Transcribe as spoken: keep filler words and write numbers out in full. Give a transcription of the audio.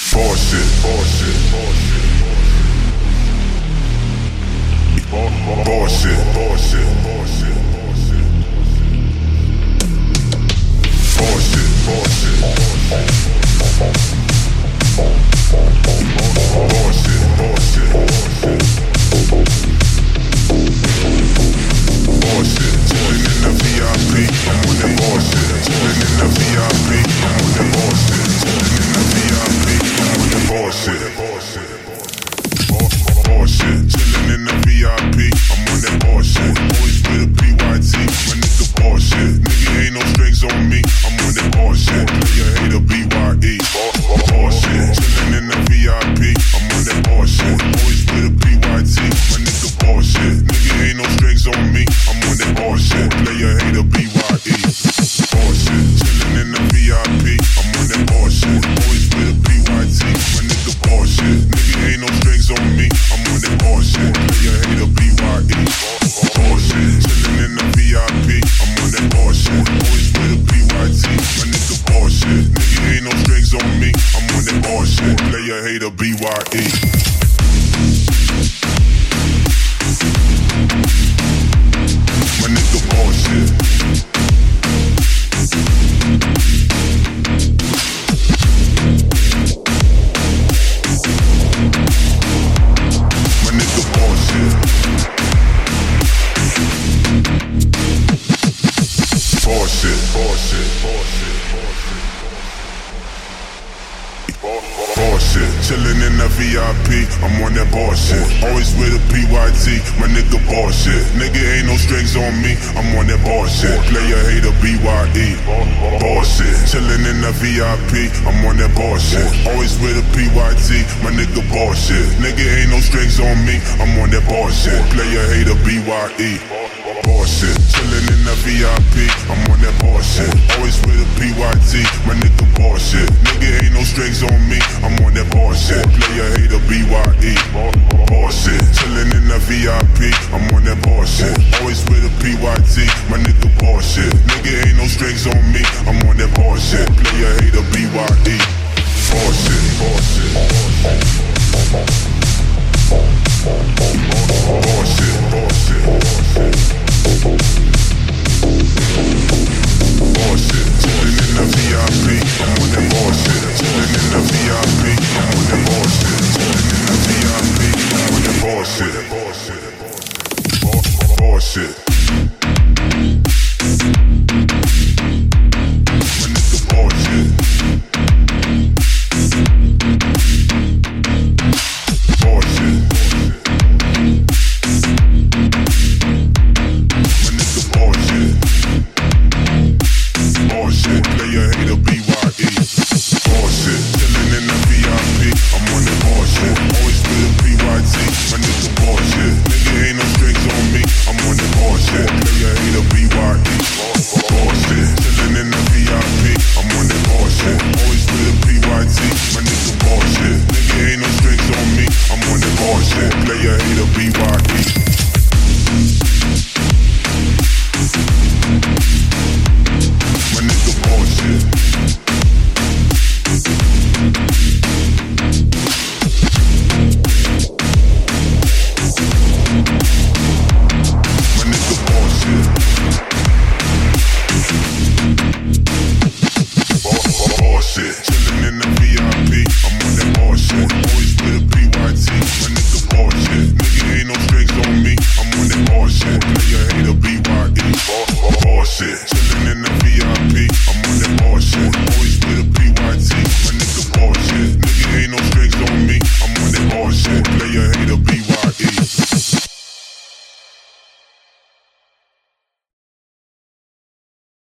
Bullshit, bullshit, bullshit, bullshit, bullshit, bullshit, bullshit, bullshit, bullshit, bullshit, bullshit, bullshit, chillin' in the V I P, I'm on that bullshit, chillin' in the V I P, I'm on that bullshit, chillin' in the V I P, I'm on that bullshit, bullshit, chillin' in the V I P, I'm on that bullshit, always with a P Y T, my nigga bullshit, nigga ain't no strings on me, I'm on that bullshit, player hater B Y E, bullshit, chillin' in the V I P, I'm on that bullshit, always with a P Y T, my nigga bullshit, nigga ain't no strings on me, I'm on that bullshit, player hater B Y E, bullshit, chillin' in the V I P, I'm on that bullshit, always with a P Y T, my nigga bullshit, nigga ain't no strings on me, I'm on that bullshit, player hater B Y E, bullshit, chillin' in the V I P, I'm on that bullshit, always with a P Y T, my nigga bullshit, nigga ain't no strings on me, I'm on that bullshit, player hater B Y E. My nigga bullshit. My nigga bullshit. Bullshit, bullshit, bullshit, bullshit. Bullshit, chillin' in the V I P, I'm on that bullshit. Always with a P Y T, my nigga bullshit. Nigga ain't no strings on me, I'm on that bullshit. Player hater B Y E, bullshit. Chillin' in the V I P, I'm on that bullshit. Always with a P Y T, my nigga bullshit. Nigga ain't no strings on me, I'm on that bullshit. Player hater B Y E. Bullshit, chillin' in the V I P, I'm on that bullshit. Always with a P Y T, my nigga bullshit. Nigga ain't no strings on me, I'm on that bullshit. Player hater B Y E. Bullshit, chillin' in the V I P, I'm on that bullshit. Always with a P Y T, my nigga bullshit. Nigga ain't no strings on me.